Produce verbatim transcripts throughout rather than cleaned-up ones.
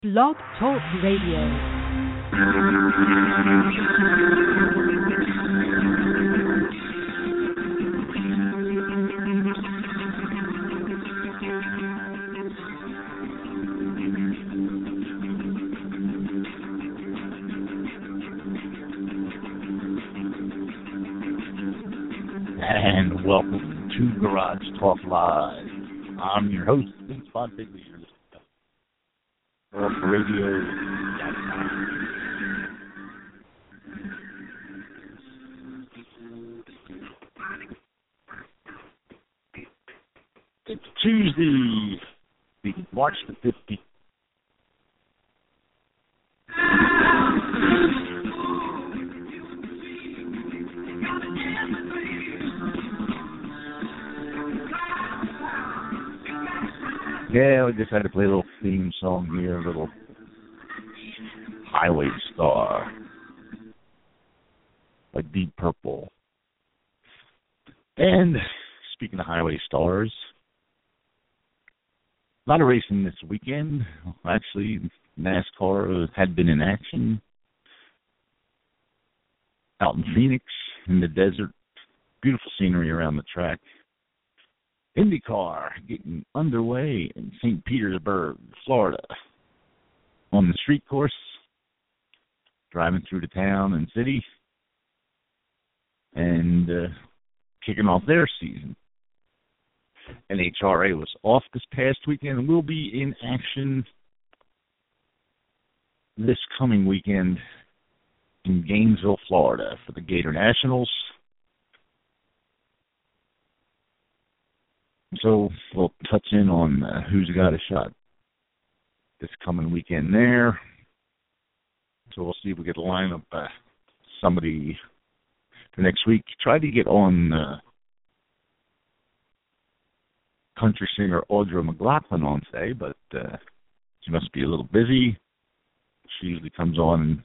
Blog Talk Radio. And welcome to Garage Talk Live. I'm your host, Vince Von Bigley, Talk Radio. It's Tuesday, March the fifteenth. Yeah, we just had to play a little theme song here, a little Highway Star by Deep Purple. And speaking of Highway Stars, a lot of racing this weekend. Actually, NASCAR had been in action out in Phoenix in the desert. Beautiful scenery around the track. IndyCar getting underway in Saint Petersburg, Florida, on the street course, driving through the town and city, and uh, kicking off their season. N H R A was off this past weekend and will be in action this coming weekend in Gainesville, Florida, for the Gator Nationals. So we'll touch in on uh, who's got a shot this coming weekend there. So we'll see if we get to line up uh, somebody for next week. Try to get on uh, country singer Audra McLaughlin on today, but uh, she must be a little busy. She usually comes on and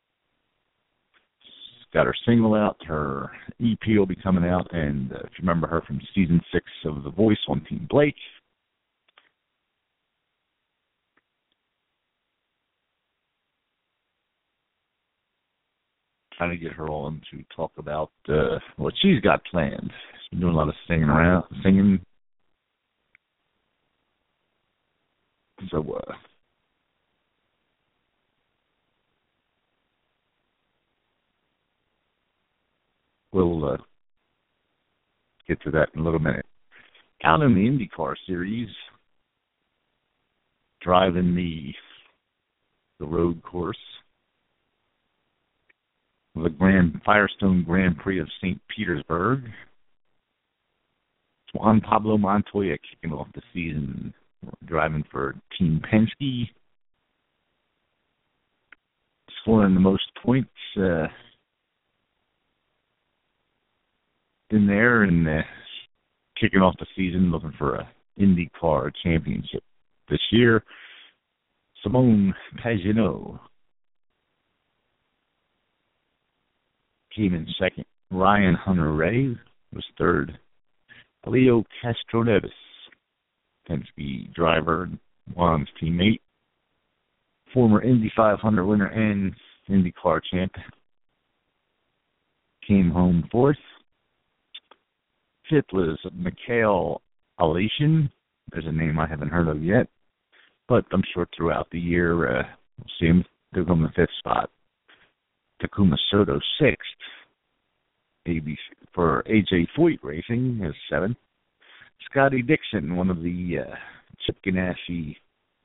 got her single out. Her E P will be coming out, and uh, if you remember her from season six of The Voice on Team Blake. Trying to get her on to talk about uh, what she's got planned. She's been doing a lot of singing around, singing. So, uh, we'll uh, get to that in a little minute. Out in the IndyCar series, driving the the road course, the Grand Firestone Grand Prix of Saint Petersburg. Juan Pablo Montoya kicking off the season, driving for Team Penske, scoring the most points Uh, in there and uh, kicking off the season looking for a IndyCar championship this year. Simone Pagenaud came in second. Ryan Hunter-Reay was third. Leo Castroneves, Penske driver, Juan's teammate, former Indy five hundred winner and IndyCar champ, came home fourth. Fifth was Mikhail Aleshin. There's a name I haven't heard of yet, but I'm sure throughout the year uh, we'll see him go on the fifth spot. Takuma Soto sixth. A B C for A J Foyt Racing is seventh. Scotty Dixon, one of the uh, Chip Ganassi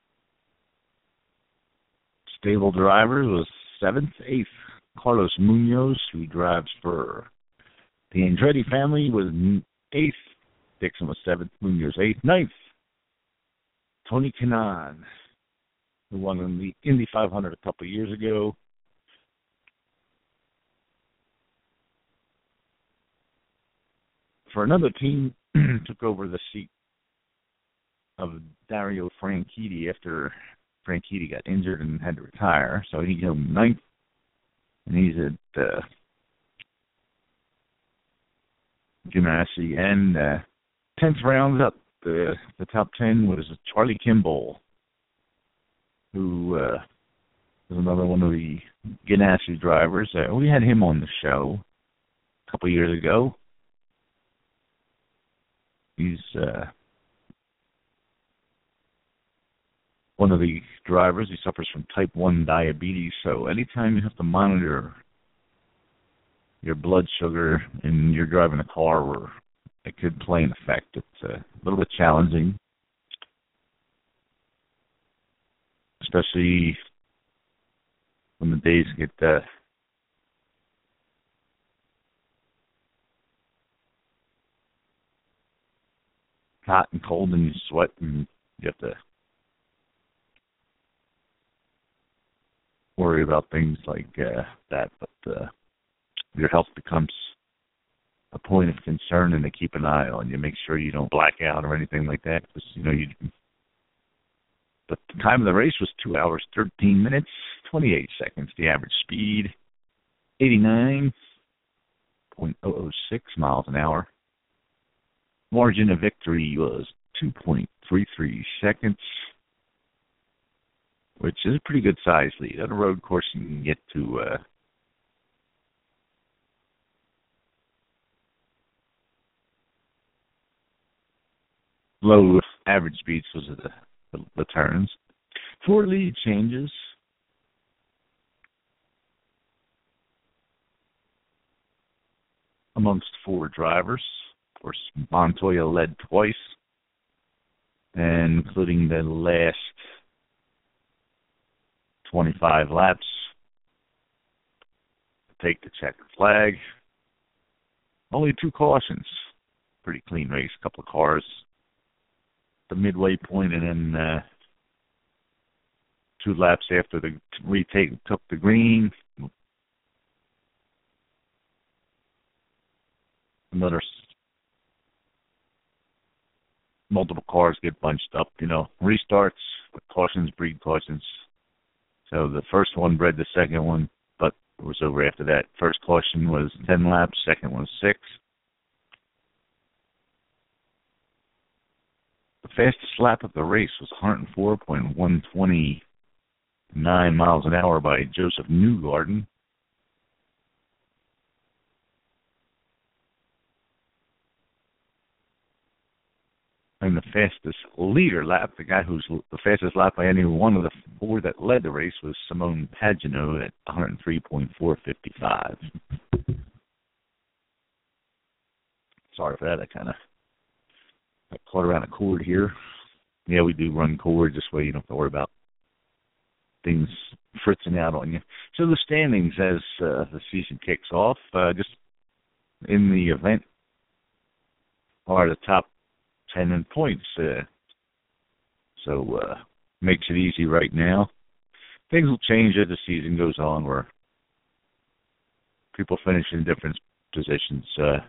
stable drivers, was seventh. Eighth, Carlos Munoz, who drives for the Andretti family, was eighth. Dixon was seventh. Munoz eighth. Ninth, Tony Kanaan, who won in the Indy five hundred a couple of years ago. For another team, took over the seat of Dario Franchitti after Franchitti got injured and had to retire. So he came ninth, and he's at uh, Ganassi. And uh, tenth rounds up, the, the top ten was Charlie Kimball, who uh, is another one of the Ganassi drivers. Uh, we had him on the show a couple years ago. He's uh, one of the drivers. He suffers from type one diabetes, so anytime you have to monitor your blood sugar and you're driving a car where it could play an effect, it's a little bit challenging, especially when the days get uh, hot and cold and you sweat and you have to worry about things like uh, that. But uh, your health becomes a point of concern, and they keep an eye on you, make sure you don't black out or anything like that. Because, you know, you. But the time of the race was two hours, thirteen minutes, twenty-eight seconds. The average speed, eighty-nine point zero zero six miles an hour. Margin of victory was two point three three seconds, which is a pretty good size lead. On a road course, you can get to uh, low average speeds was the, the, the turns. Four lead changes. Amongst four drivers. Of course, Montoya led twice, and including the last twenty-five laps. Take the checkered flag. Only two cautions. Pretty clean race. A couple of cars. The midway point, and then uh, two laps after the retake took the green. Another multiple cars get bunched up. You know, restarts with cautions breed cautions. So the first one bred the second one, but it was over after that. First caution was ten laps. Second one was six. The fastest lap of the race was one oh four point one two nine miles an hour by Joseph Newgarden. And the fastest leader lap, the guy who's the fastest lap by any one of the four that led the race, was Simone Pagenaud at one oh three point four five five. Sorry for that. I kind of got caught around a cord here. Yeah, we do run cords. This way you don't have to worry about things fritzing out on you. So the standings as uh, the season kicks off, uh, just in the event, are the top ten in points. Uh, so uh, makes it easy right now. Things will change as the season goes on, where people finish in different positions. Uh,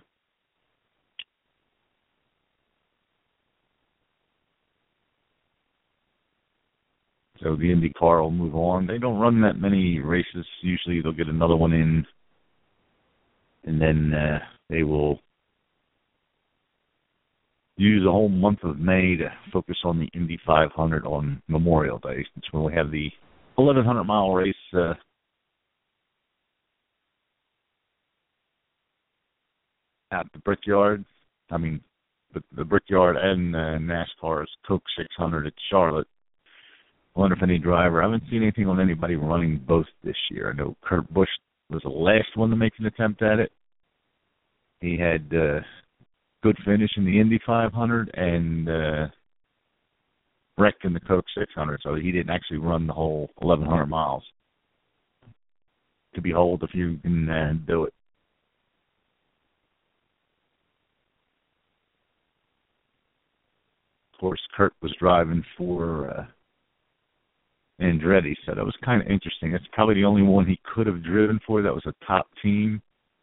so the IndyCar will move on. They don't run that many races. Usually they'll get another one in, and then uh, they will use the whole month of May to focus on the Indy five hundred on Memorial Day. It's when we have the eleven hundred mile race uh, at the Brickyard. I mean, the, the Brickyard and uh, NASCAR's Coke six hundred at Charlotte. I wonder if any driver, I haven't seen anything on anybody running both this year. I know Kurt Busch was the last one to make an attempt at it. He had uh, good finish in the Indy five hundred and uh, wrecked in the Coke six hundred, so he didn't actually run the whole eleven hundred miles. To behold if you can uh, do it. Of course, Kurt was driving for uh, Andretti, so that was kind of interesting. That's probably the only one he could have driven for that was a top team.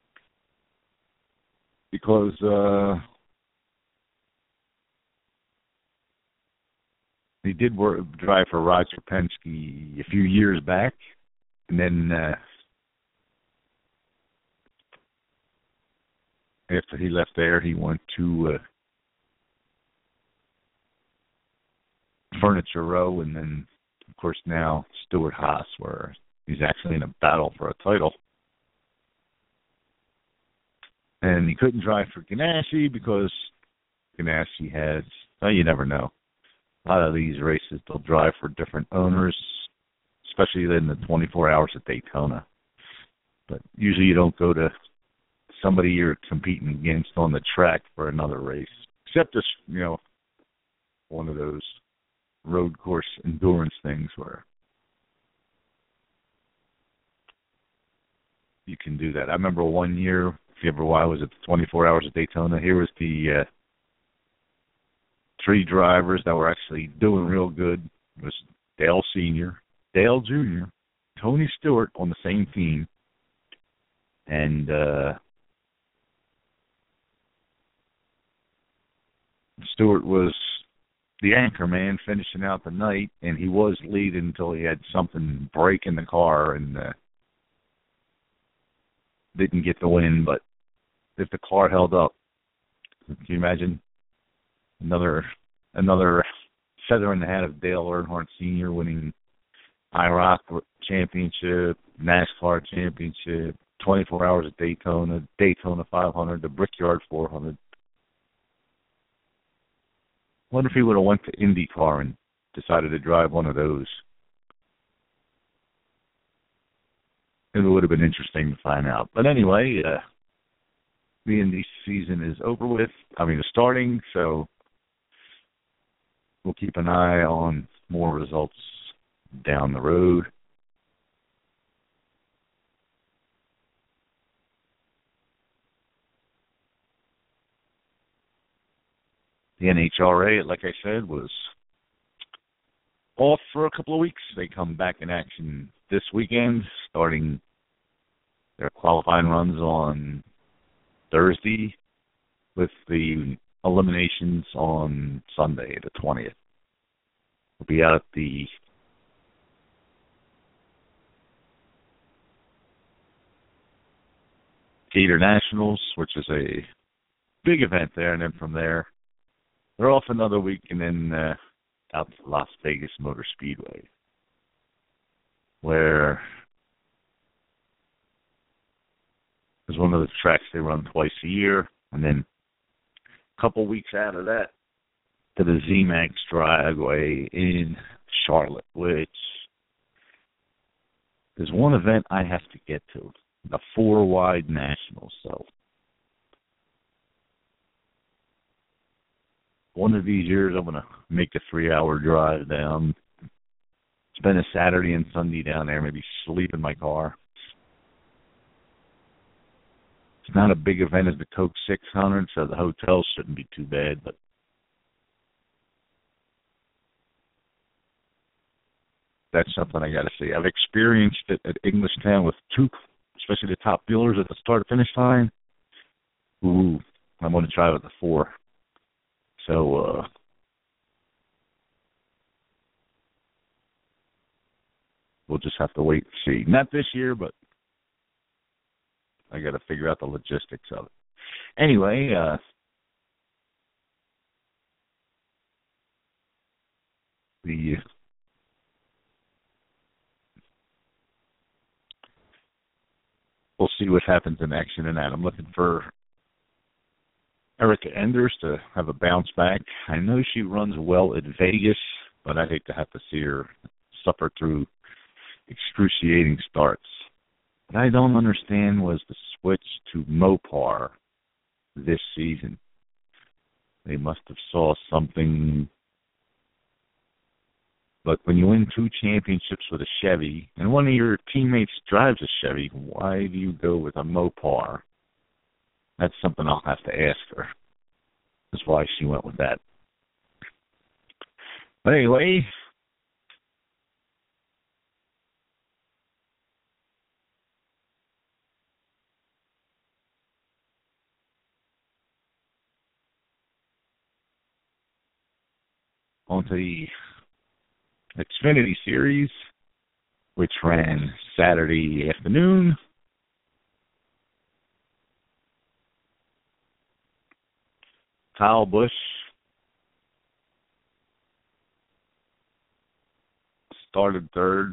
Because uh, he did work, drive for Roger Penske a few years back, and then uh, after he left there, he went to uh, Furniture Row, and then, of course, now Stuart Haas, where he's actually in a battle for a title. And he couldn't drive for Ganassi because Ganassi has, well, you never know. A lot of these races, they'll drive for different owners, especially in the twenty-four hours at Daytona. But usually you don't go to somebody you're competing against on the track for another race, except this, you know, one of those road course endurance things where you can do that. I remember one year, if you ever why was it the twenty-four hours of Daytona, here was the uh, three drivers that were actually doing real good. It was Dale Senior, Dale Junior, Tony Stewart on the same team, and uh, Stewart was the anchor man finishing out the night, and he was leading until he had something break in the car and uh, didn't get the win. But if the car held up, can you imagine another another feather in the hat of Dale Earnhardt Senior winning I ROC Championship, NASCAR Championship, twenty-four hours at Daytona, Daytona five hundred, the Brickyard four hundred. Wonder if he would have went to IndyCar and decided to drive one of those. It would have been interesting to find out. But anyway, uh, the Indy season is over with. I mean, it's starting, so we'll keep an eye on more results down the road. The N H R A, like I said, was off for a couple of weeks. They come back in action this weekend, starting their qualifying runs on Thursday with the eliminations on Sunday, the twentieth. We'll be out at the Gator Nationals, which is a big event there, and then from there, they're off another week, and then uh, out to Las Vegas Motor Speedway, where is one of the tracks they run twice a year, and then a couple weeks out of that to the Z MAX Dragway in Charlotte, which is one event I have to get to, the four-wide Nationals. So one of these years, I'm going to make a three-hour drive down, spend a Saturday and Sunday down there, maybe sleep in my car. It's not a big event as the Coke six hundred, so the hotels shouldn't be too bad, but that's something I got to see. I've experienced it at Englishtown with two, especially the top dealers at the start-finish line. Ooh, I'm going to try with the four. So, uh, we'll just have to wait and see. Not this year, but I got to figure out the logistics of it. Anyway, uh, the we'll see what happens in action in that. I'm looking for Erica Enders to have a bounce back. I know she runs well at Vegas, but I'd hate to have to see her suffer through excruciating starts. What I don't understand was the switch to Mopar this season. They must have saw something. But when you win two championships with a Chevy, and one of your teammates drives a Chevy, why do you go with a Mopar? That's something I'll have to ask her. That's why she went with that. But anyway, on to the Xfinity Series, which ran Saturday afternoon. Kyle Busch started third.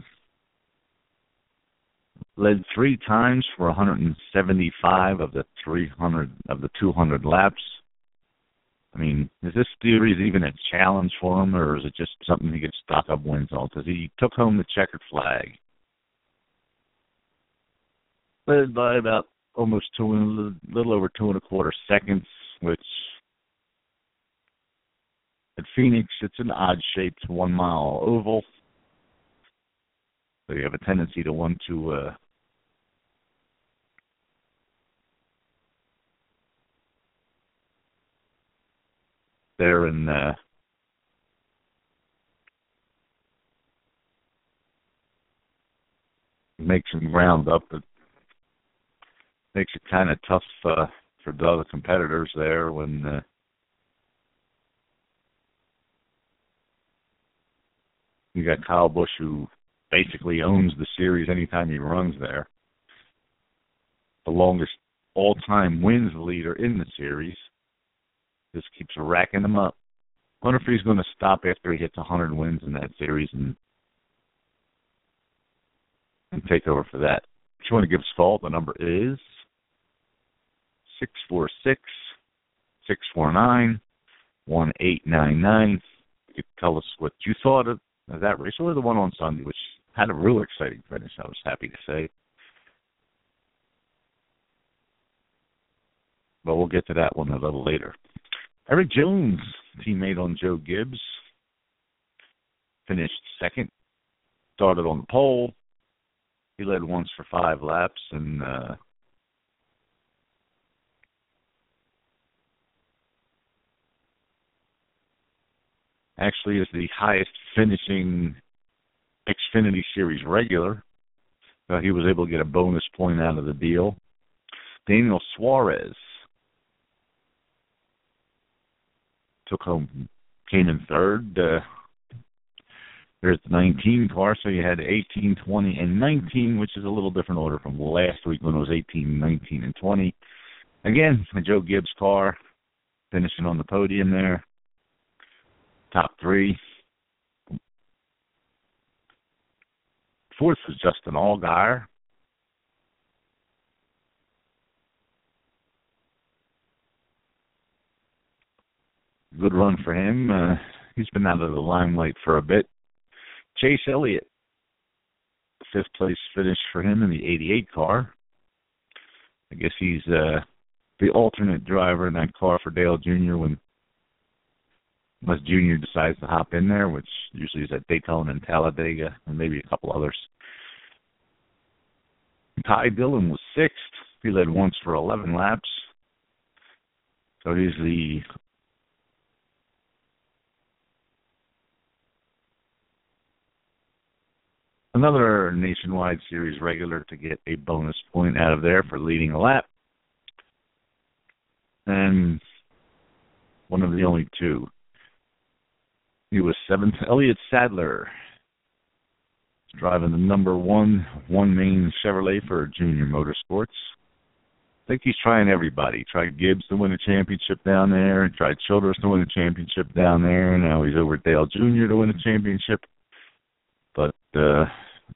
Led three times for one hundred seventy-five of the three hundred of the two hundred laps. I mean, is this series even a challenge for him, or is it just something he gets stock up wins on? Because he took home the checkered flag. Led by about almost two, a little over two and a quarter seconds, which at Phoenix, it's an odd-shaped one-mile oval. So you have a tendency to want to uh, there and uh, make some ground up. It makes it kind of tough uh, for the other competitors there when uh, you got Kyle Busch, who basically owns the series anytime he runs there. The longest all-time wins leader in the series. Just keeps racking them up. Wonder if he's going to stop after he hits one hundred wins in that series and and take over for that. If you want to give us a call, the number is six four six, six four nine, one eight nine nine. You could tell us what you thought of that race, or the one on Sunday, which had a real exciting finish, I was happy to say. But we'll get to that one a little later. Eric Jones, teammate on Joe Gibbs, finished second, started on the pole. He led once for five laps, and uh, actually is the highest finishing Xfinity Series regular. Uh, he was able to get a bonus point out of the deal. Daniel Suarez took home, came in third. Uh, there's the nineteen car, so you had eighteen, twenty, and nineteen, which is a little different order from last week when it was eighteen, nineteen, and twenty. Again, the Joe Gibbs car finishing on the podium there. Top three. Fourth was Justin Allgaier. Good run for him. Uh, he's been out of the limelight for a bit. Chase Elliott, fifth place finish for him in the eighty-eight car. I guess he's uh, the alternate driver in that car for Dale Junior when unless Junior decides to hop in there, which usually is at Daytona and Talladega, and maybe a couple others. Ty Dillon was sixth. He led once for eleven laps. So he's the another Nationwide Series regular to get a bonus point out of there for leading a lap. And one of the only two. He was seventh. Elliott Sadler, driving the number one, one main Chevrolet for Junior Motorsports. I think he's trying everybody. He tried Gibbs to win a championship down there, and tried Childress to win a championship down there, and now he's over at Dale Junior to win a championship. But uh,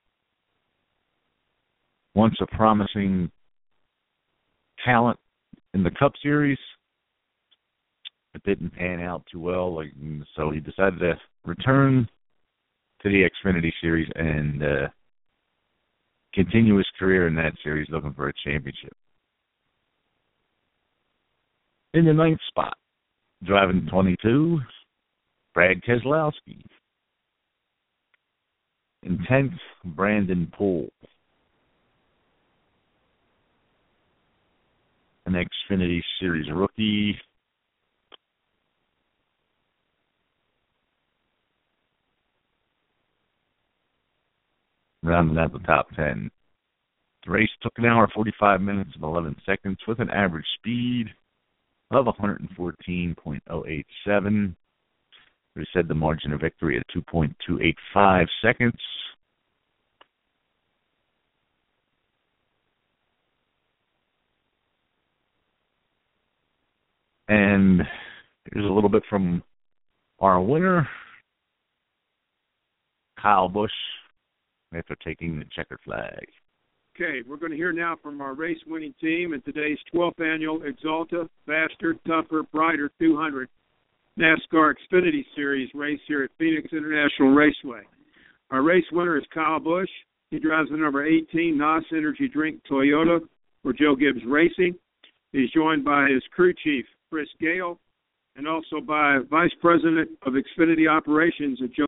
once a promising talent in the Cup Series, it didn't pan out too well, like so he decided to return to the Xfinity Series and uh, continue his career in that series, looking for a championship. In the ninth spot, driving twenty-two, Brad Keselowski. In tenth, Brandon Poole. An Xfinity Series rookie. Rounding out the top ten. The race took an hour, forty-five minutes, and eleven seconds with an average speed of one fourteen point oh eight seven. We said the margin of victory at two point two eight five seconds. And here's a little bit from our winner, Kyle Busch, after taking the checkered flag. Okay, we're going to hear now from our race-winning team in today's twelfth annual Exalta Faster, Tougher, Brighter two hundred NASCAR Xfinity Series race here at Phoenix International Raceway. Our race winner is Kyle Busch. He drives the number eighteen N O S Energy Drink Toyota for Joe Gibbs Racing. He's joined by his crew chief, Chris Gale, and also by Vice President of Xfinity Operations at Joe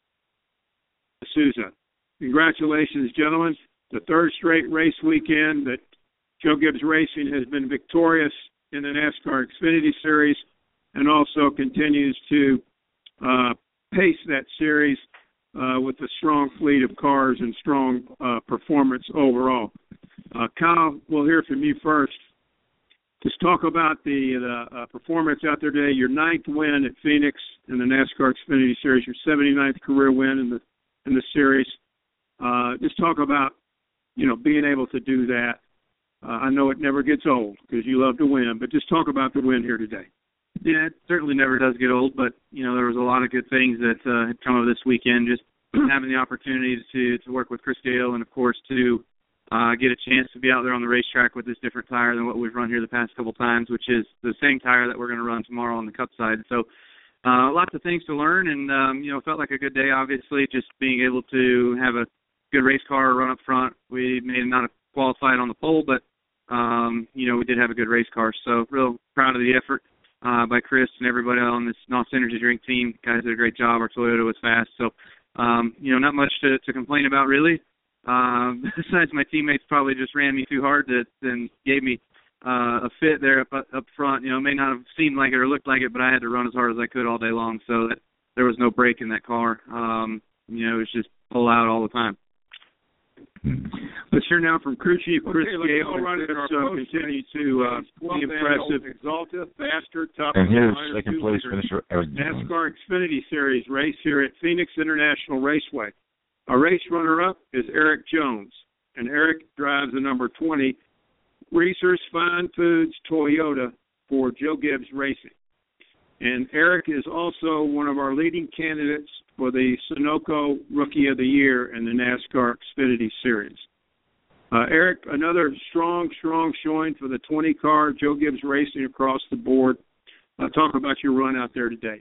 Souza. Congratulations, gentlemen. The third straight race weekend that Joe Gibbs Racing has been victorious in the NASCAR Xfinity Series and also continues to uh, pace that series uh, with a strong fleet of cars and strong uh, performance overall. Uh, Kyle, we'll hear from you first. Just talk about the, the uh, performance out there today, your ninth win at Phoenix in the NASCAR Xfinity Series, your seventy-ninth career win in the in the series. Uh, just talk about, you know, being able to do that. Uh, I know it never gets old because you love to win, but just talk about the win here today. Yeah, it certainly never does get old, but, you know, there was a lot of good things that uh, had come of this weekend, just having the opportunity to, to work with Chris Gale and, of course, to uh, get a chance to be out there on the racetrack with this different tire than what we've run here the past couple times, which is the same tire that we're going to run tomorrow on the Cup side. So uh, lots of things to learn, and, um, you know, felt like a good day, obviously, just being able to have a good race car run up front. We may not have qualified on the pole, but, um, you know, we did have a good race car. So real proud of the effort uh, by Chris and everybody on this N O S Energy Drink team. Guys did a great job. Our Toyota was fast. So, um, you know, not much to, to complain about, really. Um, besides, my teammates probably just ran me too hard to, and gave me uh, a fit there up up front. You know, it may not have seemed like it or looked like it, but I had to run as hard as I could all day long, so that there was no break in that car. Um, you know, it was just pull out all the time. Let's hear now from crew chief Chris okay, Gale. Let's uh, continue to uh, be impressive. Exalta, Faster, Tougher, And here's second place finisher Eric Jones. NASCAR Xfinity Series race here at Phoenix International Raceway. Our race runner-up is Eric Jones, and Eric drives the number twenty Reese's Fine Foods Toyota for Joe Gibbs Racing. And Eric is also one of our leading candidates for the Sunoco Rookie of the Year in the NASCAR Xfinity Series. Uh, Eric, another strong, strong showing for the twenty car Joe Gibbs Racing across the board. Uh, talk about your run out there today.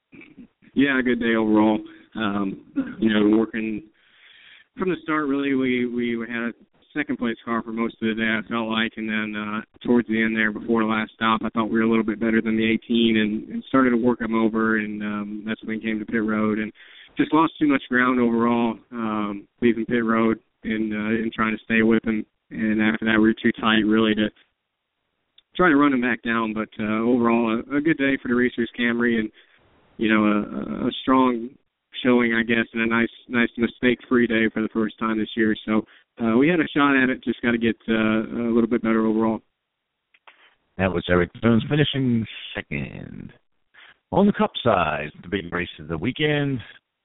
Yeah, a good day overall. Um, you know, working from the start, really, we, we had a second place car for most of the day, I felt like, and then uh, towards the end there, before the last stop, I thought we were a little bit better than the eighteen, and, and started to work them over, and um, that's when we came to pit road, and just lost too much ground overall, um, leaving pit road and, uh, and trying to stay with them, and after that, we were too tight, really, to try to run them back down, but uh, overall, a, a good day for the Racers Camry, and, you know, a, a strong showing, I guess, and a nice, nice mistake-free day for the first time this year. So uh, we had a shot at it, just got to get uh, a little bit better overall. That was Eric Jones finishing second. On the Cup side, the big race of the weekend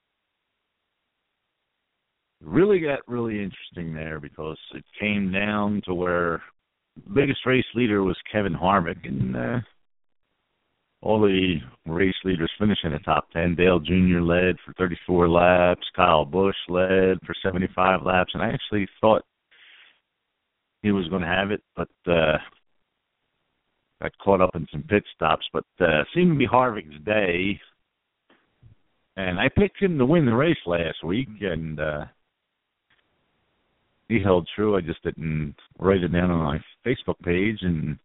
really got really interesting there because it came down to where the biggest race leader was Kevin Harvick, and uh, all the race leaders finished in the top ten. Dale Junior led for thirty-four laps. Kyle Busch led for seventy-five laps. And I actually thought he was going to have it, but uh, got caught up in some pit stops. But uh, seemed to be Harvick's day. And I picked him to win the race last week, and uh, he held true. I just didn't write it down on my Facebook page, and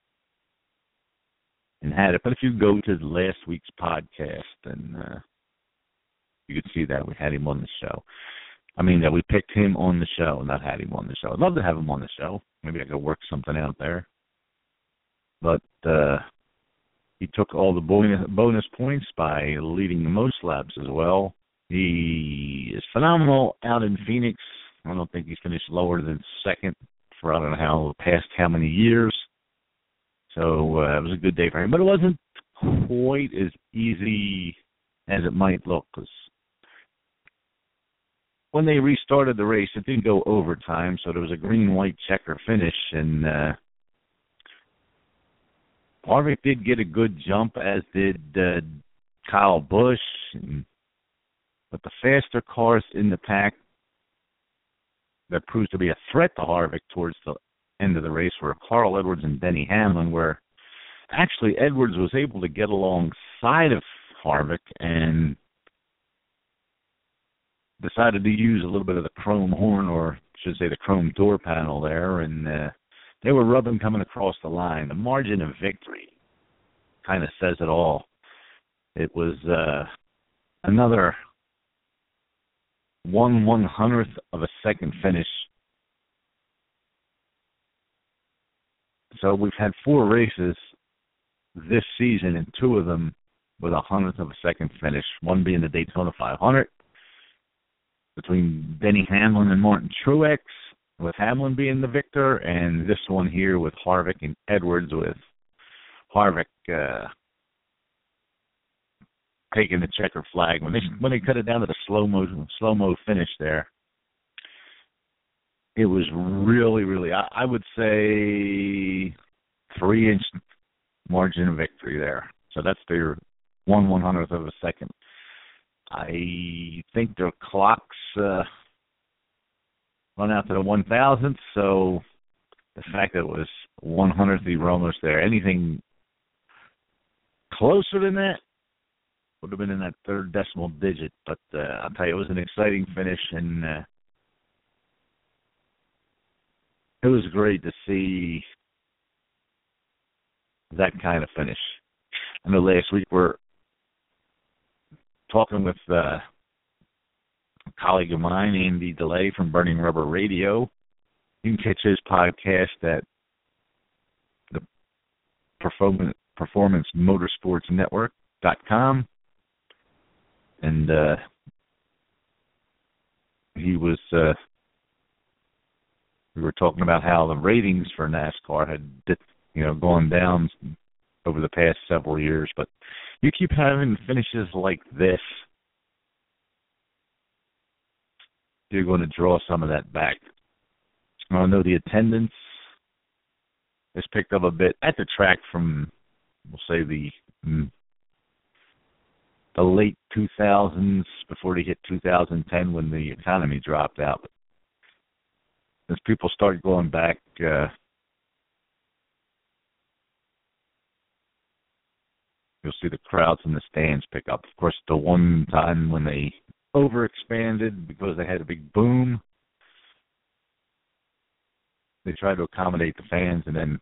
and had it. But if you go to last week's podcast, then uh, you could see that we had him on the show. I mean, that we picked him on the show, not had him on the show. I'd love to have him on the show. Maybe I could work something out there. But uh, he took all the bonus, bonus points by leading the most laps as well. He is phenomenal out in Phoenix. I don't think he's finished lower than second for I don't know how past how many years. So uh, it was a good day for him, but it wasn't quite as easy as it might look, because when they restarted the race, it didn't go overtime, so there was a green-white checker finish, and uh, Harvick did get a good jump, as did uh, Kyle Busch, and, but the faster cars in the pack that proved to be a threat to Harvick towards the end of the race were Carl Edwards and Denny Hamlin, where actually Edwards was able to get alongside of Harvick and decided to use a little bit of the chrome horn, or I should say the chrome door panel there, and uh, they were rubbing coming across the line. The margin of victory kind of says it all. It was uh, another one one hundredth of a second finish. So we've had four races this season, and two of them with a hundredth of a second finish, one being the Daytona five hundred between Denny Hamlin and Martin Truex, with Hamlin being the victor, and this one here with Harvick and Edwards, with Harvick uh, taking the checker flag. When they when they cut it down to the slow-mo slow-mo finish there, it was really, really, I, I would say three-inch margin of victory there. So that's their one one-hundredth of a second. I think their clocks uh, run out to the one thousandth, so the fact that it was one hundredth, they were almost there. Anything closer than that would have been in that third decimal digit, but uh, I'll tell you, it was an exciting finish, and uh, it was great to see that kind of finish. I know last week we're talking with uh, a colleague of mine, Andy DeLay from Burning Rubber Radio. You can catch his podcast at the Performance, Performance Motorsports Network dot com. And uh, he was, uh, we were talking about how the ratings for NASCAR had, you know, gone down over the past several years, but you keep having finishes like this, you're going to draw some of that back. I know the attendance has picked up a bit at the track from, we'll say, the the late two thousands, before they hit two thousand ten when the economy dropped out. But as people start going back, uh, you'll see the crowds in the stands pick up. Of course, the one time when they overexpanded because they had a big boom, they tried to accommodate the fans, and then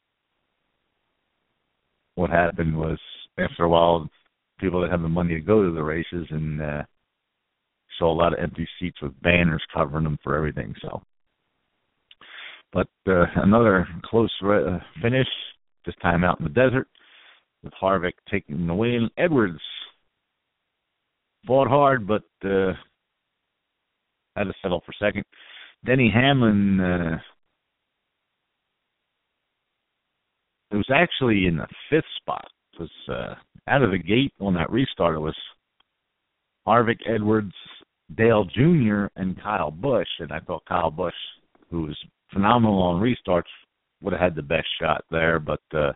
what happened was, after a while, people that have the money to go to the races, and uh, saw a lot of empty seats with banners covering them for everything. So, but uh, another close re- finish, this time out in the desert, with Harvick taking the win. Edwards fought hard, but uh, had to settle for second. Denny Hamlin, uh, it was actually in the fifth spot. It was uh, out of the gate on that restart. It was Harvick, Edwards, Dale Junior, and Kyle Busch. And I thought Kyle Busch, who was phenomenal on restarts, would have had the best shot there, but uh,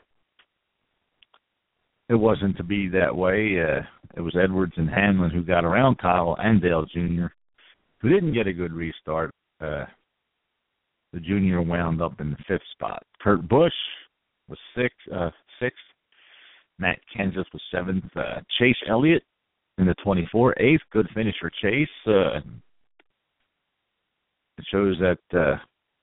it wasn't to be that way. Uh, it was Edwards and Hamlin who got around Kyle and Dale Junior, who didn't get a good restart. Uh, the Junior wound up in the fifth spot. Kurt Busch was six, uh, sixth. Matt Kenseth was seventh. Uh, Chase Elliott in the twenty-four, eighth. Good finish for Chase. Uh, it shows that uh,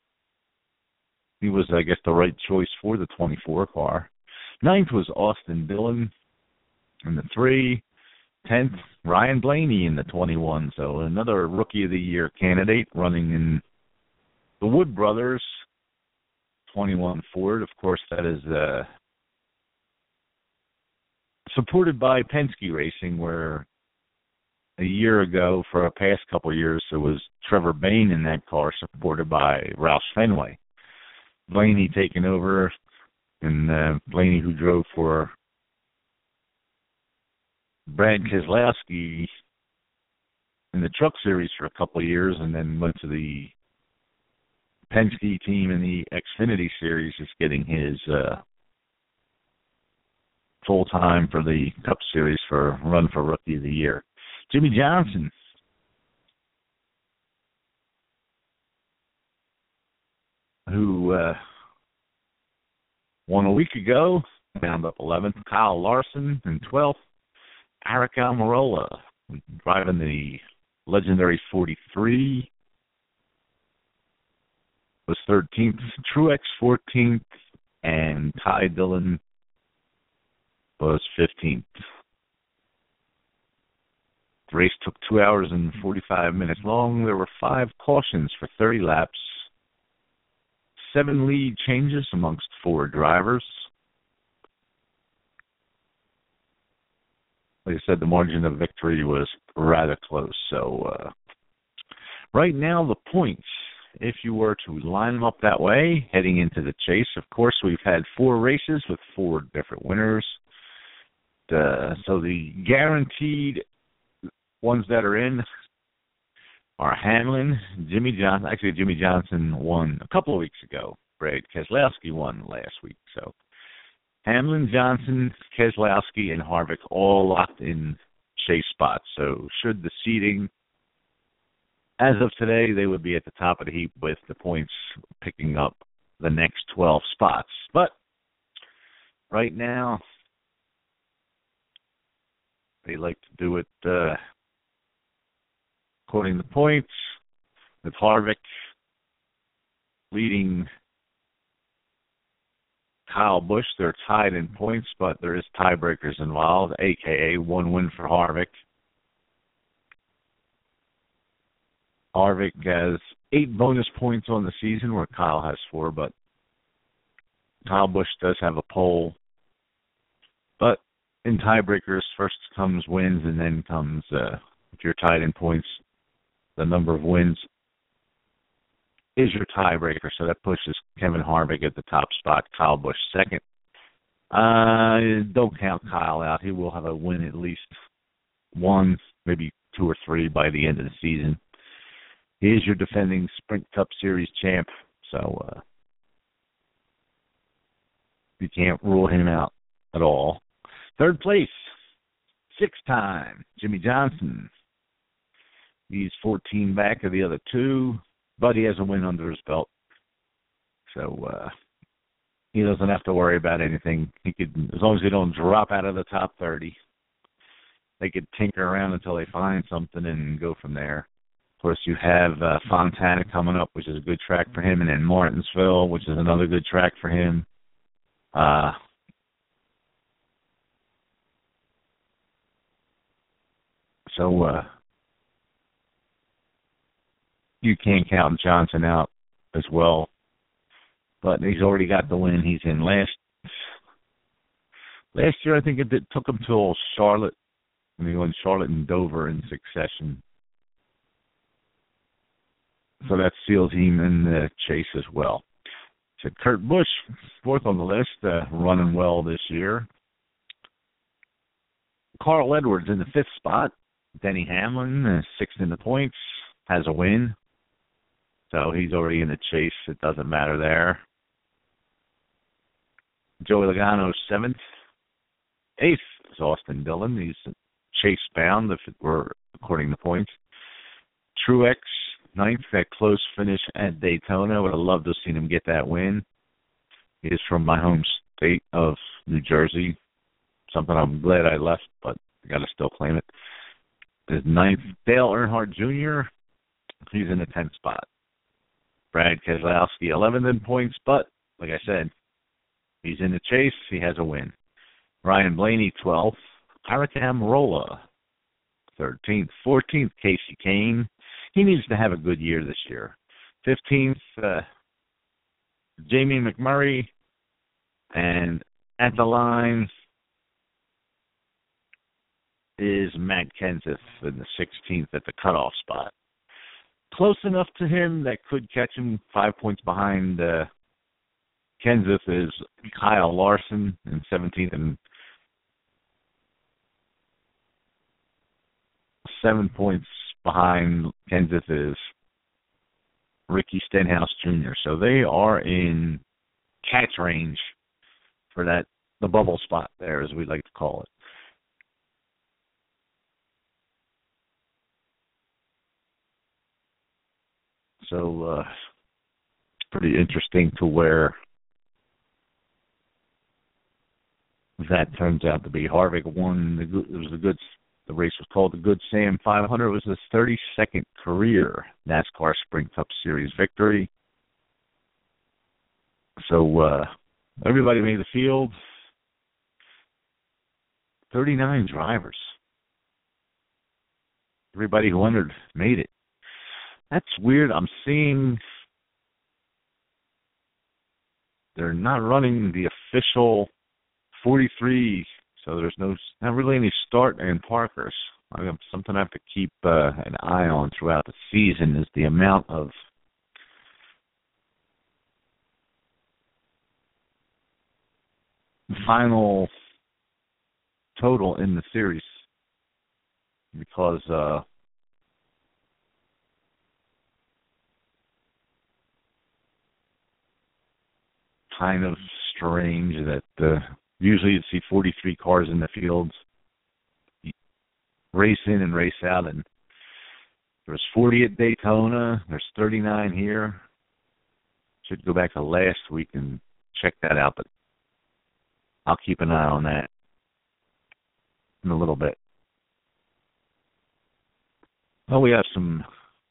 he was, I guess, the right choice for the twenty-four car. Ninth was Austin Dillon in the three. Tenth, Ryan Blaney in the twenty-one. So another Rookie of the Year candidate running in the Wood Brothers twenty-one Ford. Of course, that is uh, supported by Penske Racing, where a year ago, for a past couple of years, there was Trevor Bayne in that car, supported by Roush Fenway. Blaney taking over, and uh, Blaney, who drove for Brad Keselowski in the Truck Series for a couple of years, and then went to the Penske team in the Xfinity Series, is getting his uh, full time for the Cup Series for run for Rookie of the Year. Jimmy Johnson who uh, won a week ago, bound up eleventh. Kyle Larson in twelfth. Aric Almirola driving the legendary forty-three was thirteenth. Truex fourteenth, and Ty Dillon was fifteenth. The race took two hours and forty-five minutes long. There were five cautions for thirty laps. Seven lead changes amongst four drivers. Like I said, the margin of victory was rather close. So uh, right now, the points, if you were to line them up that way, heading into the chase, of course, we've had four races with four different winners. Uh, so the guaranteed ones that are in are Hamlin, Jimmy Johnson. Actually, Jimmy Johnson won a couple of weeks ago. Brad Keselowski won last week. So Hamlin, Johnson, Keselowski, and Harvick all locked in chase spots. So should the seeding, as of today, they would be at the top of the heap with the points picking up the next twelve spots. But right now, they like to do it uh, according to points, with Harvick leading Kyle Busch. They're tied in points, but there is tiebreakers involved, a k a one win for Harvick. Harvick has eight bonus points on the season, where Kyle has four, but Kyle Busch does have a pole. But in tiebreakers, first comes wins, and then comes, uh, if you're tied in points, the number of wins is your tiebreaker. So that pushes Kevin Harvick at the top spot, Kyle Busch second. Uh, don't count Kyle out. He will have a win, at least one, maybe two or three by the end of the season. He is your defending Sprint Cup Series champ, so uh, you can't rule him out at all. Third place, six-time Jimmy Johnson. He's fourteen back of the other two, but he has a win under his belt. So uh, he doesn't have to worry about anything. He could, as long as they don't drop out of the top thirty, they could tinker around until they find something and go from there. Of course, you have uh, Fontana coming up, which is a good track for him, and then Martinsville, which is another good track for him. Uh, so uh, you can't count Johnson out as well. But he's already got the win. He's in last. Last year, I think it did, took him till Charlotte. I mean, won Charlotte and Dover in succession. So that seals him in the chase as well. So Kurt Busch, fourth on the list, uh, running well this year. Carl Edwards in the fifth spot. Denny Hamlin, uh, sixth in the points, has a win. So he's already in the chase. It doesn't matter there. Joey Logano, seventh. Eighth is Austin Dillon. He's chase-bound, if it were according to points. Truex, ninth, that close finish at Daytona. I would have loved to have seen him get that win. He is from my home state of New Jersey. Something I'm glad I left, but I got to still claim it. His ninth, Dale Earnhardt Junior He's in the tenth spot. Brad Keselowski, eleventh in points, but like I said, he's in the chase. He has a win. Ryan Blaney, twelfth. Aric Almirola, thirteenth. fourteenth, Kasey Kahne. He needs to have a good year this year. fifteenth, uh, Jamie McMurray. And at the line is Matt Kenseth in the sixteenth at the cutoff spot. Close enough to him that could catch him five points behind uh, Kenseth is Kyle Larson in seventeenth, and seven points behind Kenseth is Ricky Stenhouse Junior So they are in catch range for that, the bubble spot there, as we like to call it. So uh, pretty interesting to where that turns out to be. Harvick won. The, it was a good. The race was called the Good Sam five hundred. It was his thirty-second career NASCAR Sprint Cup Series victory. So uh, everybody made the field. thirty-nine drivers. Everybody who entered made it. That's weird. I'm seeing they're not running the official forty-three, so there's no not really any start and parkers. I have something I have to keep uh, an eye on throughout the season is the amount of final total in the series, because uh, kind of strange that uh, usually you'd see forty-three cars in the field, race in and race out, and there's forty at Daytona, there's thirty-nine here. Should go back to last week and check that out, but I'll keep an eye on that in a little bit. Well, we have some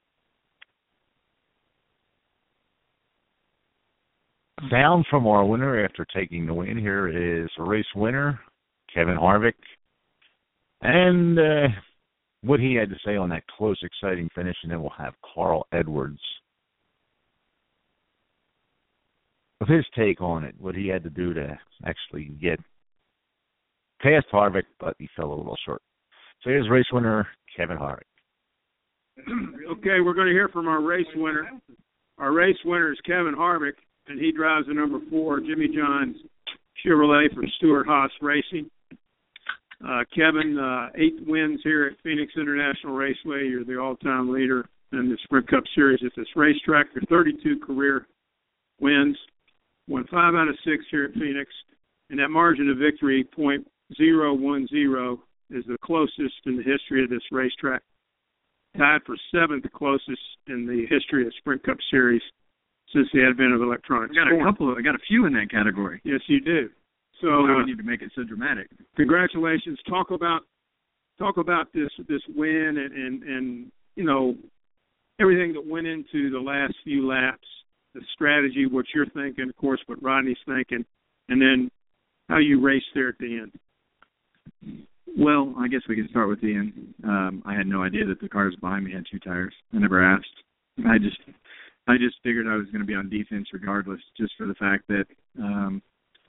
sound from our winner after taking the win. Here is race winner, Kevin Harvick, and uh, what he had to say on that close, exciting finish, and then we'll have Carl Edwards with his take on it, what he had to do to actually get past Harvick, but he fell a little short. So here's race winner, Kevin Harvick. Okay, we're going to hear from our race winner. Our race winner is Kevin Harvick, and he drives the number four Jimmy John's Chevrolet for Stewart-Haas Racing. Uh, Kevin, uh, eight wins here at Phoenix International Raceway. You're the all-time leader in the Sprint Cup Series at this racetrack. Your thirty-two career wins, won five out of six here at Phoenix, and that margin of victory, point zero one zero, is the closest in the history of this racetrack. Tied for seventh closest in the history of Sprint Cup Series since the advent of electronic. I got a couple. Of, I got a few in that category. Yes, you do. So I uh, don't need to make it so dramatic. Congratulations. Talk about talk about this this win and, and and you know everything that went into the last few laps, the strategy, what you're thinking, of course, what Rodney's thinking, and then how you raced there at the end. Well, I guess we can start with the end. Um, I had no idea that the cars behind me had two tires. I never asked. I just, I just figured I was going to be on defense regardless, just for the fact that um,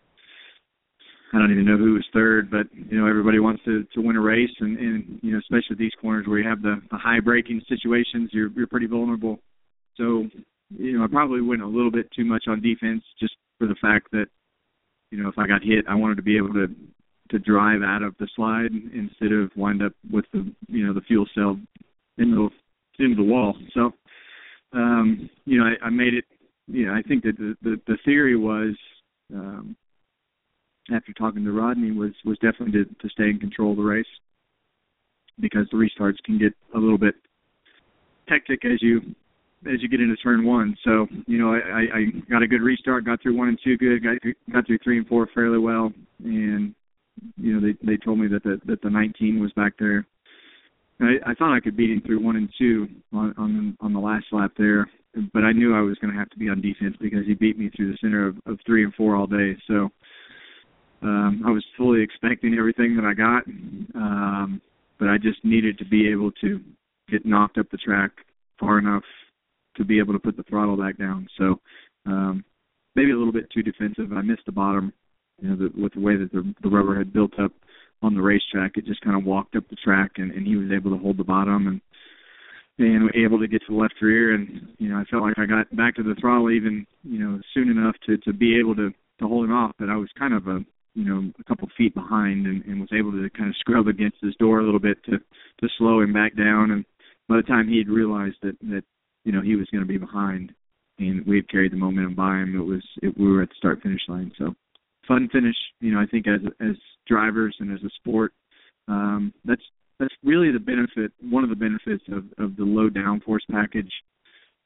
I don't even know who was third, but you know everybody wants to, to win a race, and, and you know especially these corners where you have the, the high braking situations, you're you're pretty vulnerable. So you know I probably went a little bit too much on defense, just for the fact that you know if I got hit, I wanted to be able to. to drive out of the slide instead of wind up with the you know the fuel cell into the into the wall. So um, you know I, I made it. You know I think that the the, the theory was um, after talking to Rodney was was definitely to, to stay in control of the race, because the restarts can get a little bit hectic as you as you get into turn one. So you know I, I got a good restart, got through one and two good, got got through three and four fairly well, and you know, they they told me that the that the nineteen was back there. I, I thought I could beat him through one and two on on, on the last lap there, but I knew I was going to have to be on defense because he beat me through the center of, of three and four all day. So um, I was fully expecting everything that I got, um, but I just needed to be able to get knocked up the track far enough to be able to put the throttle back down. So um, maybe a little bit too defensive. I missed the bottom. You know, the, with the way that the, the rubber had built up on the racetrack, it just kind of walked up the track, and, and he was able to hold the bottom and and able to get to the left rear. And you know, I felt like I got back to the throttle even you know soon enough to, to be able to, to hold him off. But I was kind of a you know a couple feet behind, and, and was able to kind of scrub against his door a little bit to, to slow him back down. And by the time he had realized that that you know he was going to be behind, and we had carried the momentum by him, it was it, we were at the start finish line. So. Fun finish, you know. I think as as drivers and as a sport, um, that's that's really the benefit. One of the benefits of, of the low downforce package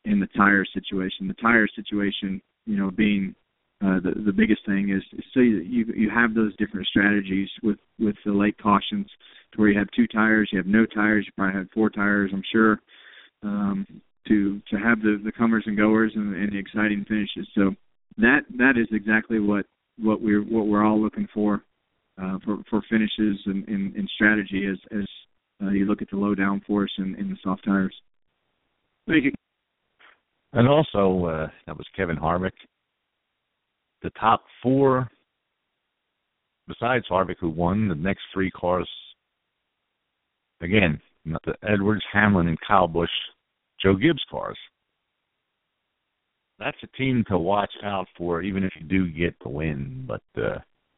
in the tire situation. The tire situation, you know, being uh, the the biggest thing is, is so you you have those different strategies with with the late cautions, to where you have two tires, you have no tires, you probably have four tires, I'm sure, um, to to have the, the comers and goers and, and the exciting finishes. So that that is exactly what, what we're what we're all looking for uh, for for finishes and, and, and strategy as as uh, you look at the low downforce and, and the soft tires. Thank you. And also, uh, that was Kevin Harvick. The top four, besides Harvick, who won, the next three cars, again, not the Edwards, Hamlin, and Kyle Busch, Joe Gibbs cars. That's a team to watch out for, even if you do get the win. But uh,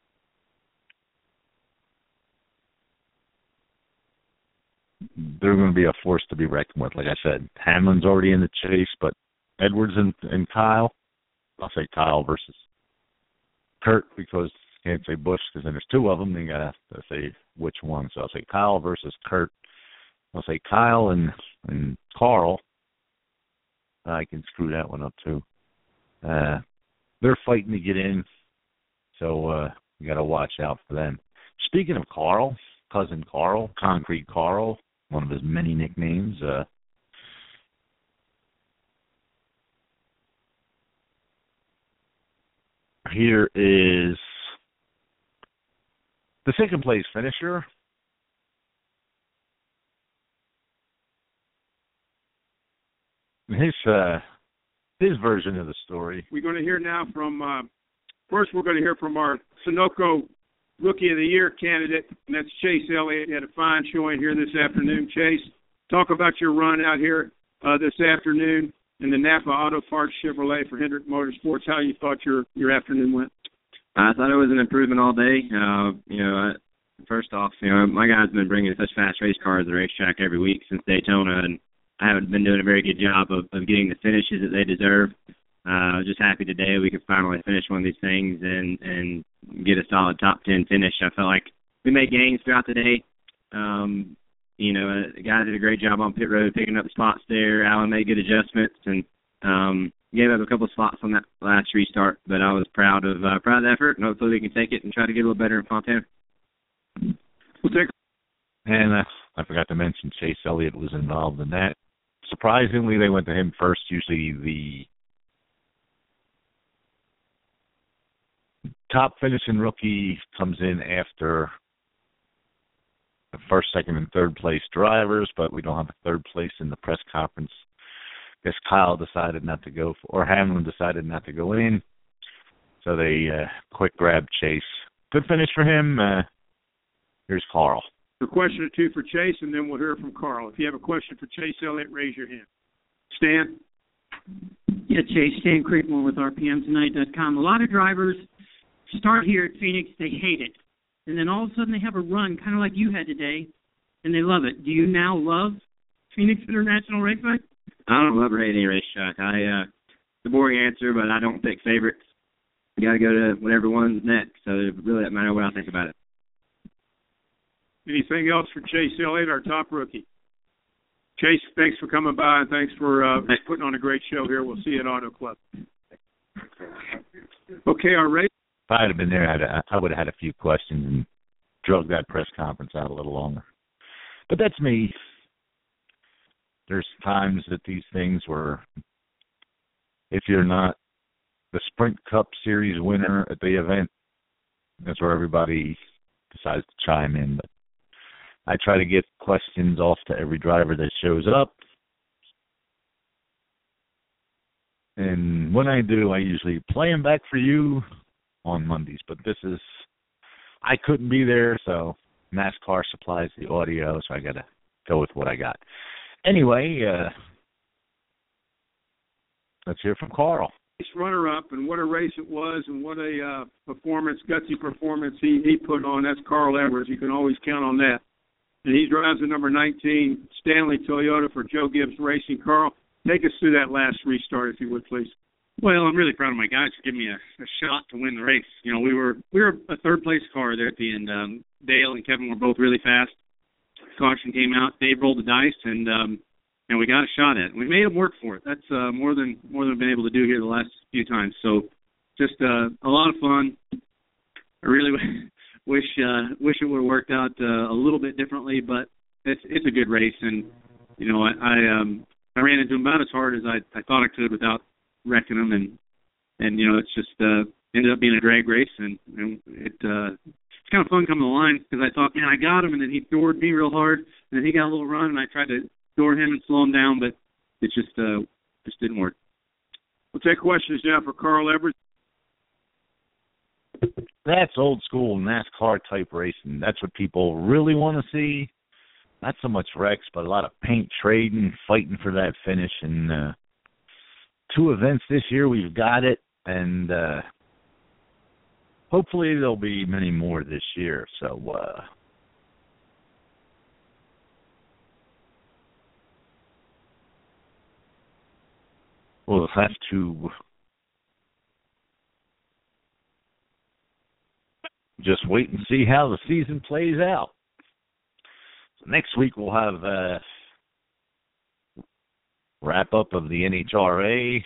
they're going to be a force to be reckoned with. Like I said, Hamlin's already in the chase, but Edwards and, and Kyle, I'll say Kyle versus Kurt, because I can't say Busch because then there's two of them. Then you got to say which one. So I'll say Kyle versus Kurt. I'll say Kyle and, and Carl. I can screw that one up too. Uh, they're fighting to get in, so uh, you got to watch out for them. Speaking of Carl, cousin Carl, Concrete Carl, one of his many nicknames. Uh, here is the second place finisher. His uh, his version of the story. We're going to hear now from, uh, first we're going to hear from our Sunoco Rookie of the Year candidate, and that's Chase Elliott. He had a fine showing here this afternoon. Chase, talk about your run out here uh, this afternoon in the Napa Auto Parts Chevrolet for Hendrick Motorsports. How you thought your, your afternoon went? I thought it was an improvement all day. Uh, you know, I, first off, you know, my guys have been bringing such fast race cars to the racetrack every week since Daytona, and I haven't been doing a very good job of, of getting the finishes that they deserve. Uh, just happy today we could finally finish one of these things and, and get a solid top ten finish. I felt like we made gains throughout the day. Um, you know, the guys did a great job on pit road picking up spots there. Alan made good adjustments and um, gave up a couple of spots on that last restart. But I was proud of uh, proud of the effort, and hopefully we can take it and try to get a little better in Fontana. We'll take. And uh, I forgot to mention Chase Elliott was involved in that. Surprisingly, they went to him first. Usually the top finishing rookie comes in after the first, second, and third place drivers, but we don't have a third place in the press conference. I guess Kyle decided not to go, for, or Hamlin decided not to go in, so they uh, quick grabbed Chase. Good finish for him. Uh, here's Carl. A question or two for Chase, and then we'll hear from Carl. If you have a question for Chase Elliott, raise your hand. Stan? Yeah, Chase, Stan Creekmore with R P M tonight dot com. A lot of drivers start here at Phoenix, they hate it. And then all of a sudden they have a run, kind of like you had today, and they love it. Do you now love Phoenix International Raceway? I don't love or hate any racetrack. I, uh, it's a boring answer, but I don't pick favorites. You got to go to whatever one's next, so it really doesn't matter what I think about it. Anything else for Chase Elliott, our top rookie? Chase, thanks for coming by, and thanks for uh, putting on a great show here. We'll see you at Auto Club. Okay, our race. If I had been there, I'd, I would have had a few questions and drug that press conference out a little longer. But that's me. There's times that these things were, if you're not the Sprint Cup Series winner at the event, that's where everybody decides to chime in. But I try to get questions off to every driver that shows up. And when I do, I usually play them back for you on Mondays. But this is, I couldn't be there, so NASCAR supplies the audio, so I got to go with what I got. Anyway, uh, let's hear from Carl. Runner-up, and what a race it was, and what a uh, performance, gutsy performance he, he put on. That's Carl Edwards. You can always count on that. And he drives the number nineteen Stanley Toyota for Joe Gibbs Racing. Carl, take us through that last restart, if you would, please. Well, I'm really proud of my guys for giving me a, a shot to win the race. You know, we were we were a third-place car there at the end. Um, Dale and Kevin were both really fast. Caution came out. Dave rolled the dice, and um, and we got a shot at it. We made them work for it. That's uh, more than more than we've been able to do here the last few times. So just uh, a lot of fun. I really wish uh, wish it would have worked out uh, a little bit differently, but it's it's a good race, and you know I I, um, I ran into them about as hard as I, I thought I could without wrecking them, and and you know it's just uh, ended up being a drag race, and, and it uh, it's kind of fun coming to the line because I thought, man, I got him, and then he doored me real hard, and then he got a little run, and I tried to door him and slow him down, but it just uh, just didn't work. We'll take questions now for Carl Edwards. That's old school NASCAR type racing. That's what people really want to see. Not so much wrecks, but a lot of paint trading, fighting for that finish. And uh, two events this year, we've got it. And uh, hopefully there'll be many more this year. So uh, we'll have to just wait and see how the season plays out. So next week we'll have a wrap-up of the N H R A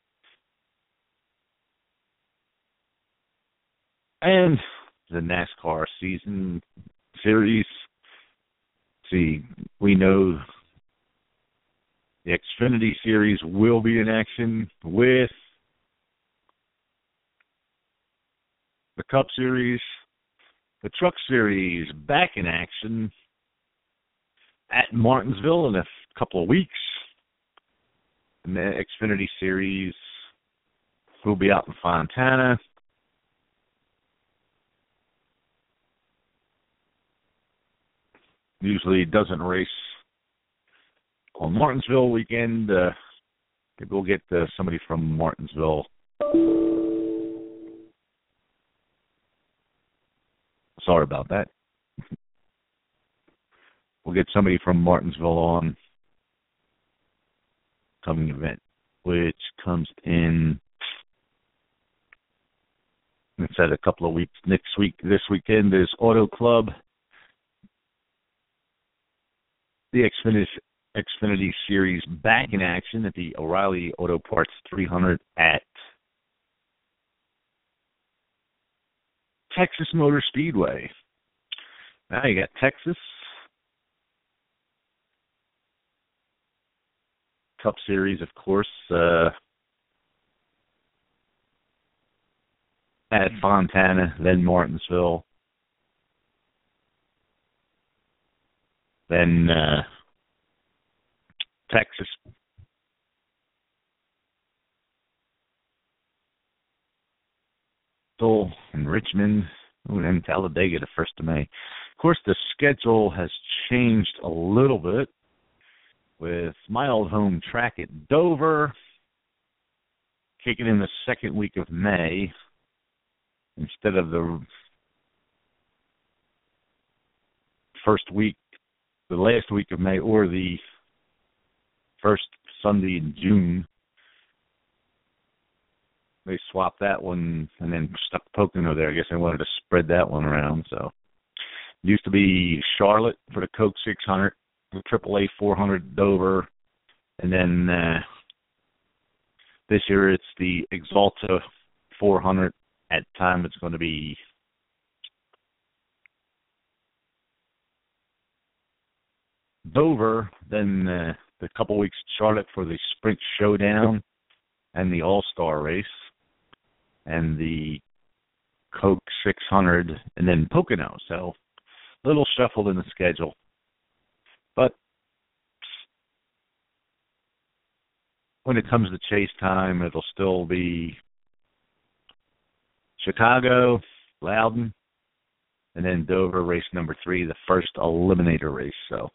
and the NASCAR season series. See, we know the Xfinity Series will be in action with the Cup Series, the Truck Series back in action at Martinsville in a couple of weeks. And the Xfinity Series will be out in Fontana. Usually it doesn't race on Martinsville weekend. Uh, maybe we'll get uh, somebody from Martinsville. Sorry about that. We'll get somebody from Martinsville on coming event, which comes in, it's at a couple of weeks. Next week, this weekend is Auto Club. The Xfinity, Xfinity Series back in action at the O'Reilly Auto Parts three hundred at Texas Motor Speedway. Now you got Texas, Cup Series, of course, uh, at Fontana, then Martinsville, then uh, Texas. In Richmond, and then Talladega the first of May. Of course, the schedule has changed a little bit with my old home track at Dover kicking in the second week of May instead of the first week, the last week of May, or the first Sunday in June. They swapped that one and then stuck Pocono there. I guess they wanted to spread that one around. So it used to be Charlotte for the Coke six hundred, the Triple A four hundred Dover, and then uh, this year it's the Exalta four hundred. At the time it's going to be Dover, then uh, the couple weeks Charlotte for the Sprint Showdown and the All-Star race, and the Coke six hundred, and then Pocono. So a little shuffled in the schedule. But when it comes to chase time, it'll still be Chicago, Loudon, and then Dover, race number three, the first eliminator race. So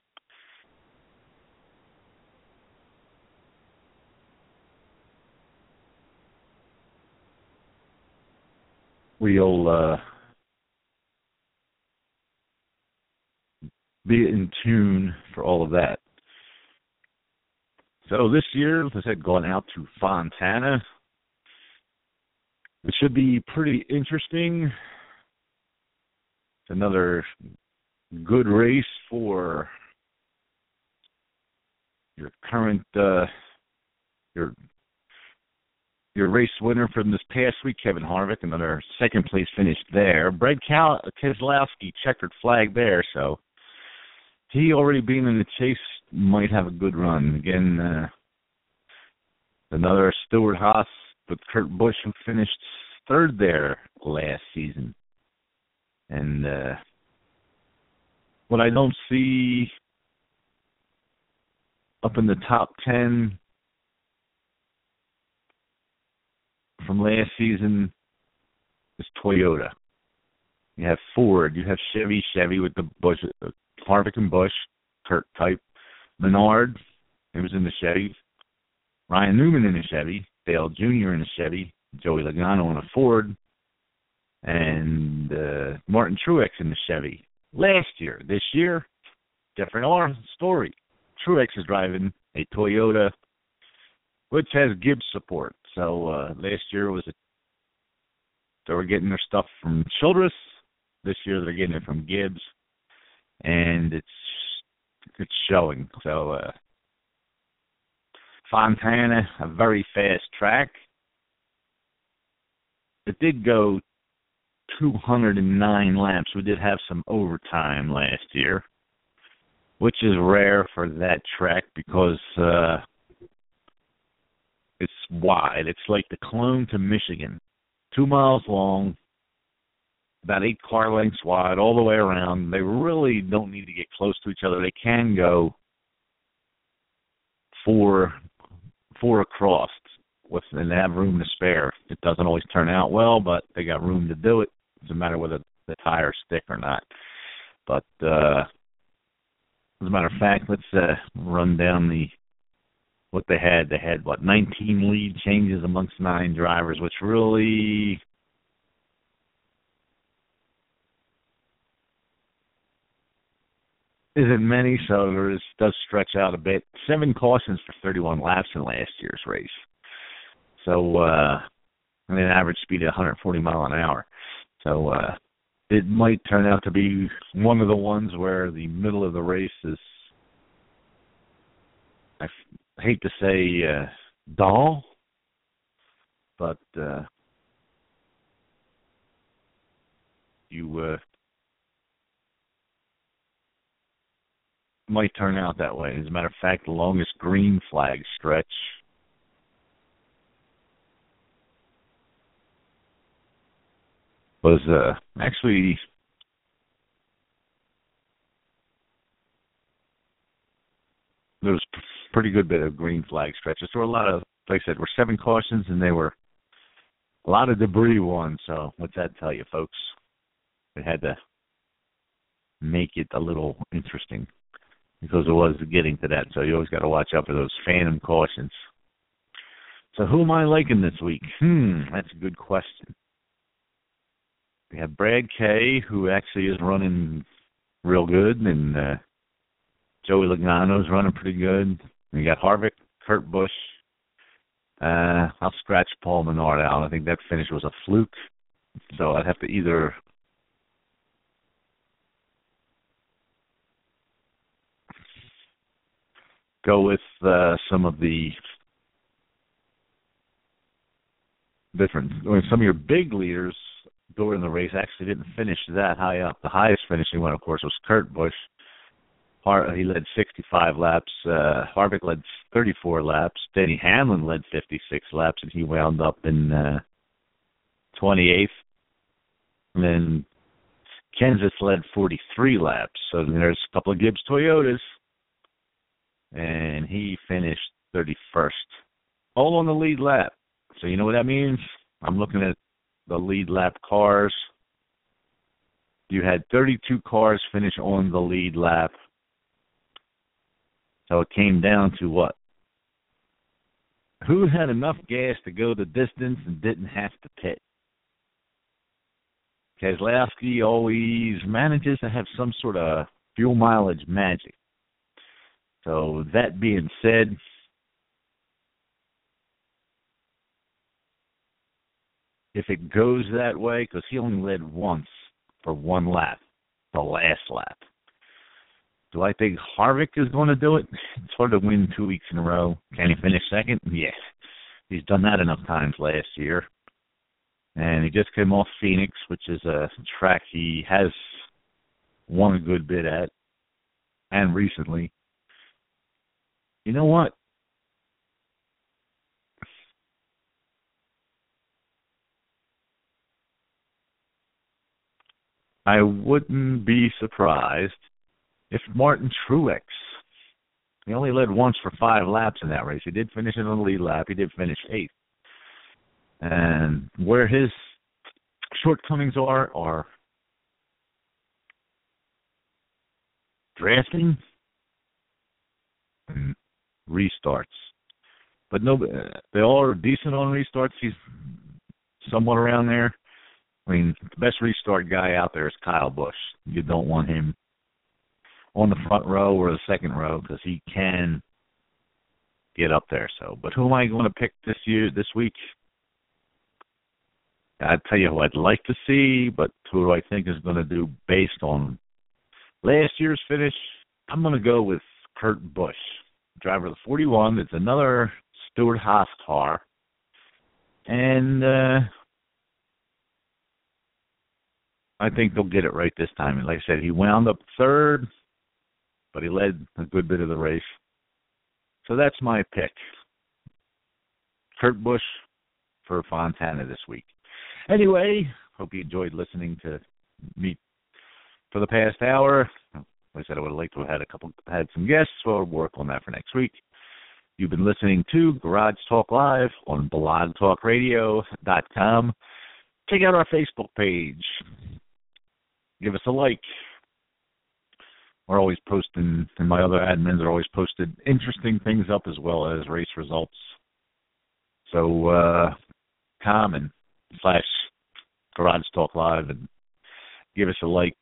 we'll uh, be in tune for all of that. So this year, as I said, going out to Fontana. It should be pretty interesting. It's another good race for your current uh, your your race winner from this past week, Kevin Harvick, another second place finish there. Brad Cal- Keselowski, checkered flag there, so he already being in the chase might have a good run. Again, uh, another Stewart Haas with Kurt Busch, who finished third there last season. And uh, what I don't see up in the top ten from last season is Toyota. You have Ford, you have Chevy, Chevy with the Busch, uh, Harvick and Busch, Kurt type. Menard, he was in the Chevy. Ryan Newman in a Chevy. Dale Junior in a Chevy. Joey Logano in a Ford. And uh, Martin Truex in the Chevy. Last year. This year, different our story. Truex is driving a Toyota, which has Gibbs support. So uh, last year was a, they were getting their stuff from Childress. This year they're getting it from Gibbs, and it's it's showing. So uh, Fontana, a very fast track. It did go two hundred nine laps. We did have some overtime last year, which is rare for that track because uh, it's wide. It's like the Cologne to Michigan, two miles long, about eight car lengths wide, all the way around. They really don't need to get close to each other. They can go four, four across, with, and they have room to spare. It doesn't always turn out well, but they got room to do it. It doesn't matter whether the tires stick or not. But uh, as a matter of fact, let's uh, run down the what they had. They had, what, nineteen lead changes amongst nine drivers, which really isn't many, so it does stretch out a bit. Seven cautions for thirty-one laps in last year's race. So, uh, I mean, average speed of one hundred forty mile an hour. So, uh, it might turn out to be one of the ones where the middle of the race is, I f- hate to say, uh, dull, but uh, you uh, might turn out that way. As a matter of fact, the longest green flag stretch was uh, actually there was a pretty good bit of green flag stretches. There were a lot of, like I said, were seven cautions, and they were a lot of debris won. So what's that tell you, folks? They had to make it a little interesting because it was getting to that. So you always got to watch out for those phantom cautions. So who am I liking this week? Hmm, that's a good question. We have Brad Kay, who actually is running real good, and uh, Joey Logano's running pretty good. We got Harvick, Kurt Busch. Uh, I'll scratch Paul Menard out. I think that finish was a fluke. So I'd have to either go with uh, some of the different, I mean, some of your big leaders during the race actually didn't finish that high up. The highest finishing one, of course, was Kurt Busch. Har- he led sixty-five laps. Uh, Harvick led thirty-four laps. Denny Hamlin led fifty-six laps, and he wound up in uh, twenty-eighth. And then Kansas led forty-three laps. So there's a couple of Gibbs Toyotas, and he finished thirty-first, all on the lead lap. So you know what that means? I'm looking at the lead lap cars. You had thirty-two cars finish on the lead lap. So it came down to what? Who had enough gas to go the distance and didn't have to pit? Keselowski always manages to have some sort of fuel mileage magic. So that being said, if it goes that way, because he only led once for one lap, the last lap. Do I think Harvick is going to do it? It's hard to win two weeks in a row. Can he finish second? Yeah. He's done that enough times last year. And he just came off Phoenix, which is a track he has won a good bit at, and recently. You know what? I wouldn't be surprised if Martin Truex, he only led once for five laps in that race. He did finish in the lead lap. He did finish eighth. And where his shortcomings are, are drafting and restarts. But no, they all are decent on restarts. He's somewhat around there. I mean, the best restart guy out there is Kyle Busch. You don't want him on the front row or the second row because he can get up there. So, but who am I going to pick this year, this week? I'd tell you who I'd like to see, but who do I think is going to do based on last year's finish? I'm going to go with Kurt Busch, driver of the forty-one. It's another Stewart-Haas car. And uh, I think they'll get it right this time. And like I said, he wound up third, but he led a good bit of the race. So that's my pick. Kurt Busch for Fontana this week. Anyway, hope you enjoyed listening to me for the past hour. Like I said, I would have liked to have had a couple, had some guests. So we'll work on that for next week. You've been listening to Garage Talk Live on blog talk radio dot com. Check out our Facebook page. Give us a like. We're always posting, and my other admins are always posted interesting things up as well as race results. So, uh, comment slash Garage Talk Live and give us a like.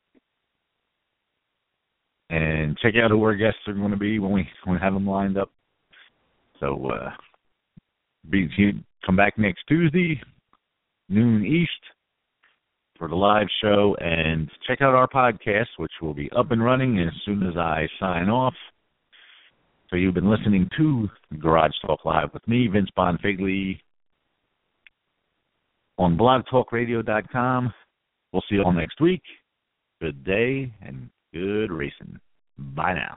And check out who our guests are going to be when we, when we have them lined up. So, uh, be, come back next Tuesday, noon East, for the live show, and check out our podcast, which will be up and running as soon as I sign off. So you've been listening to Garage Talk Live with me, Vince Bonfigley, on blog talk radio dot com. We'll see you all next week. Good day and good racing. Bye now.